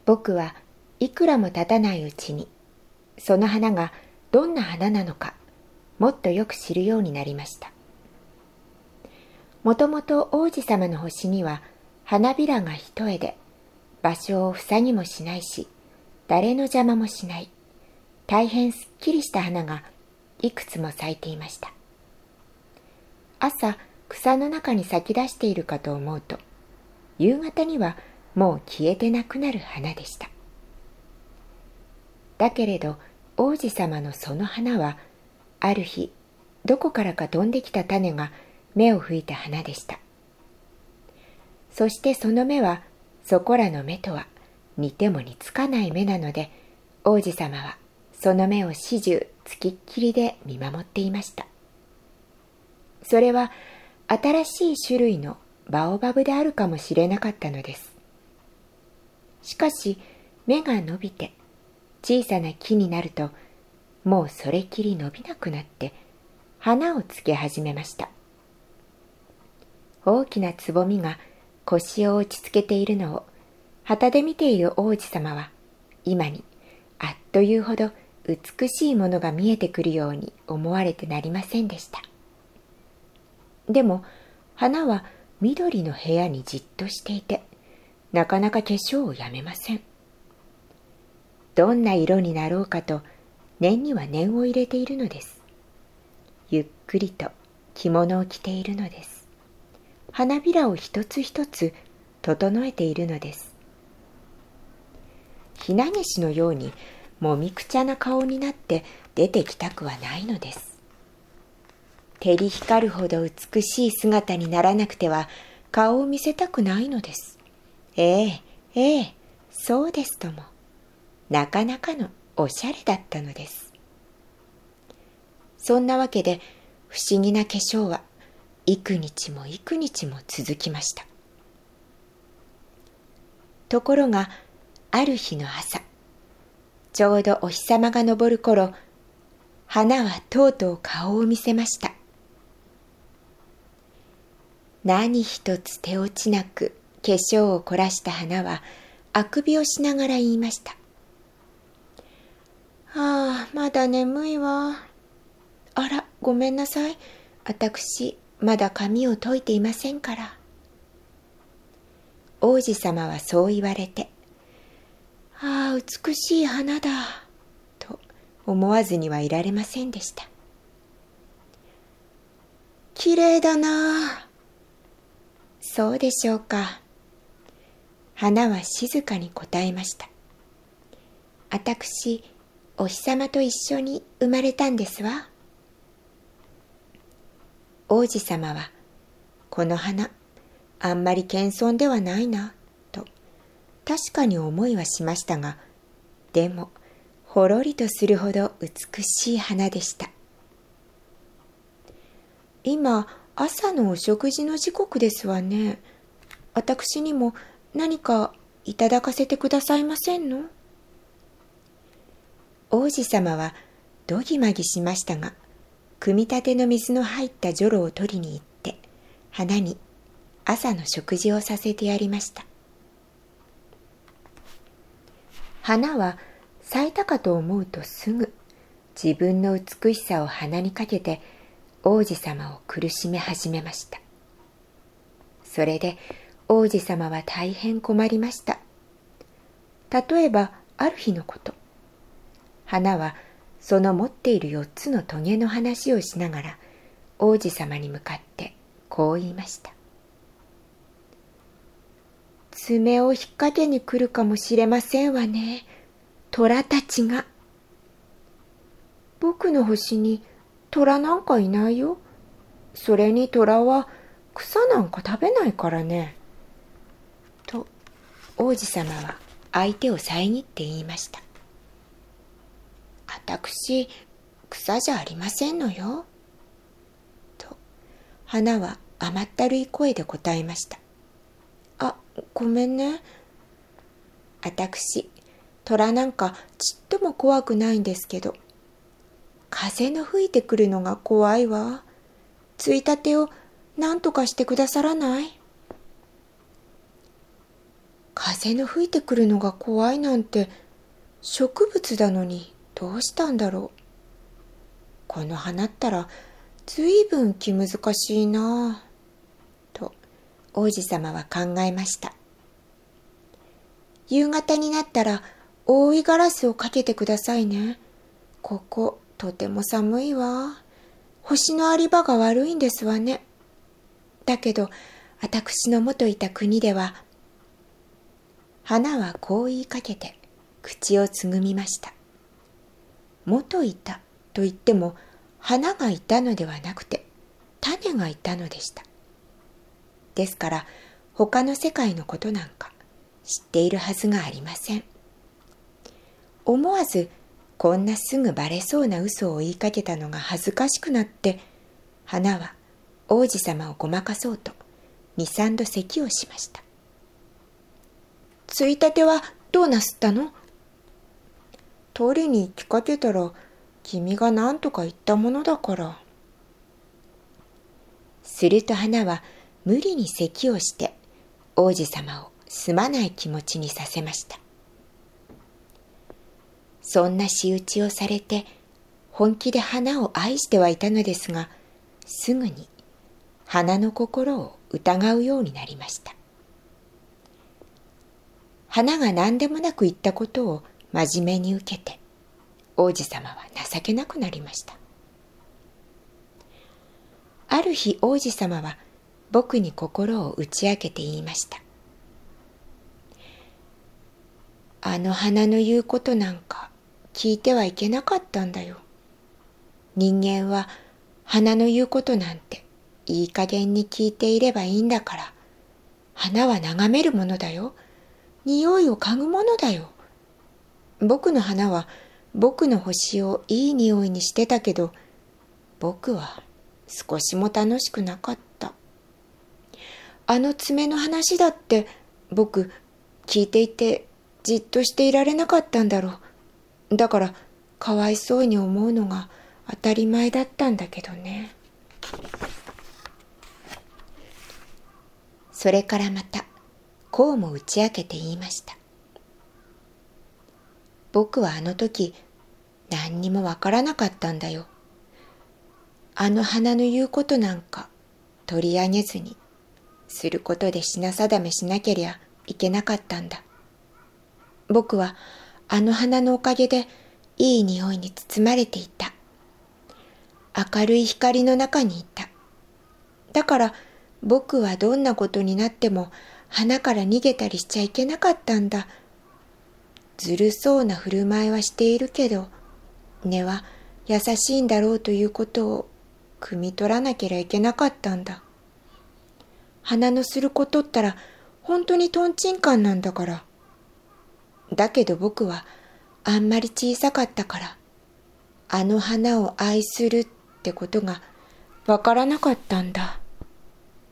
僕はいくらも経たないうちに、その花がどんな花なのか、もっとよく知るようになりました。もともと王子様の星には花びらが一重で、場所を塞ぎもしないし、誰の邪魔もしない、大変すっきりした花がいくつも咲いていました。朝、草の中に咲き出しているかと思うと、夕方にはもう消えてなくなる花でした。だけれど、王子様のその花は、ある日、どこからか飛んできた種が芽を吹いた花でした。そしてその芽は、そこらの芽とは似ても似つかない芽なので、王子様はその芽を始終つきっきりで見守っていました。それは新しい種類のバオバブであるかもしれなかったのです。しかし芽が伸びて小さな木になると、もうそれきり伸びなくなって花をつけ始めました。大きなつぼみが腰を落ち着けているのを旗で見ている王子様は、今にあっというほど美しいものが見えてくるように思われてなりませんでした。でも花は緑の部屋にじっとしていて、なかなか化粧をやめません。どんな色になろうかと念には念を入れているのです。ゆっくりと着物を着ているのです。花びらを一つ一つ整えているのです。ひなげしのようにもみくちゃな顔になって出てきたくはないのです。照り光るほど美しい姿にならなくては顔を見せたくないのです。そうですとも、なかなかのおしゃれだったのです。そんなわけで不思議な化粧は幾日も幾日も続きました。ところがある日の朝、ちょうどお日様が昇る頃、花はとうとう顔を見せました。何一つ手落ちなく化粧を凝らした花はあくびをしながら言いました。まだ眠いわ。あら、ごめんなさい。私、まだ髪を解いていませんから。王子様はそう言われて、美しい花だ、と思わずにはいられませんでした。きれいだな。そうでしょうか。花は静かに答えました。私、お日様と一緒に生まれたんですわ。王子様は、この花、あんまり謙遜ではないな、と確かに思いはしましたが、でも、ほろりとするほど美しい花でした。今、朝のお食事の時刻ですわね。私にも何かいただかせてくださいませんの？王子様はどぎまぎしましたが、汲みたての水の入ったじょろを取りに行って、花に朝の食事をさせてやりました。花は咲いたかと思うとすぐ、自分の美しさを鼻にかけて、王子様を苦しめ始めました。それで王子様は大変困りました。例えばある日のこと、花はその持っている4つのトゲの話をしながら王子様に向かってこう言いました。爪を引っ掛けに来るかもしれませんわね、虎たちが。僕の星に虎なんかいないよ。それに虎は草なんか食べないからね。と王子様は相手を遮って言いました。私、草じゃありませんのよ。と花は甘ったるい声で答えました。ごめんね。私、虎なんかちっとも怖くないんですけど、風の吹いてくるのが怖いわ。ついたてを何とかしてくださらない？ 風の吹いてくるのが怖いなんて、植物だのにどうしたんだろう。この花ったらずいぶん気難しいなぁ、と王子様は考えました。夕方になったら覆いガラスをかけてくださいね。こことても寒いわ。星のあり場が悪いんですわね。だけど私の元いた国では、花はこう言いかけて口をつぐみました。元いたと言っても花がいたのではなくて種がいたのでした。ですから他の世界のことなんか知っているはずがありません。思わずこんなすぐバレそうな嘘を言いかけたのが恥ずかしくなって、花は王子様をごまかそうと2、3度咳をしました。ついたてはどうなすったの？鳥に聞かけたら君が何とか言ったものだから。すると花は無理に咳をして王子様をすまない気持ちにさせました。そんな仕打ちをされて本気で花を愛してはいたのですが、すぐに花の心を疑うようになりました。花が何でもなく言ったことを真面目に受けて、王子様は情けなくなりました。ある日王子様は僕に心を打ち明けて言いました。あの花の言うことなんか聞いてはいけなかったんだよ。人間は花の言うことなんていい加減に聞いていればいいんだから、花は眺めるものだよ。匂いを嗅ぐものだよ。僕の花は僕の星をいい匂いにしてたけど、僕は少しも楽しくなかった。あの爪の話だって僕聞いていてじっとしていられなかったんだろう。だからかわいそうに思うのが当たり前だったんだけどね。それからまたこうも打ち明けて言いました。僕はあの時何にもわからなかったんだよ。あの花の言うことなんか取り上げずにすることで品定めしなけりゃいけなかったんだ。僕はあの花のおかげでいい匂いに包まれていた。明るい光の中にいた。だから僕はどんなことになっても花から逃げたりしちゃいけなかったんだ。ずるそうな振る舞いはしているけど、根は優しいんだろうということを汲み取らなければいけなかったんだ。花のすることったら本当にトンチンカンなんだから。だけど僕はあんまり小さかったから、あの花を愛するってことがわからなかったんだ。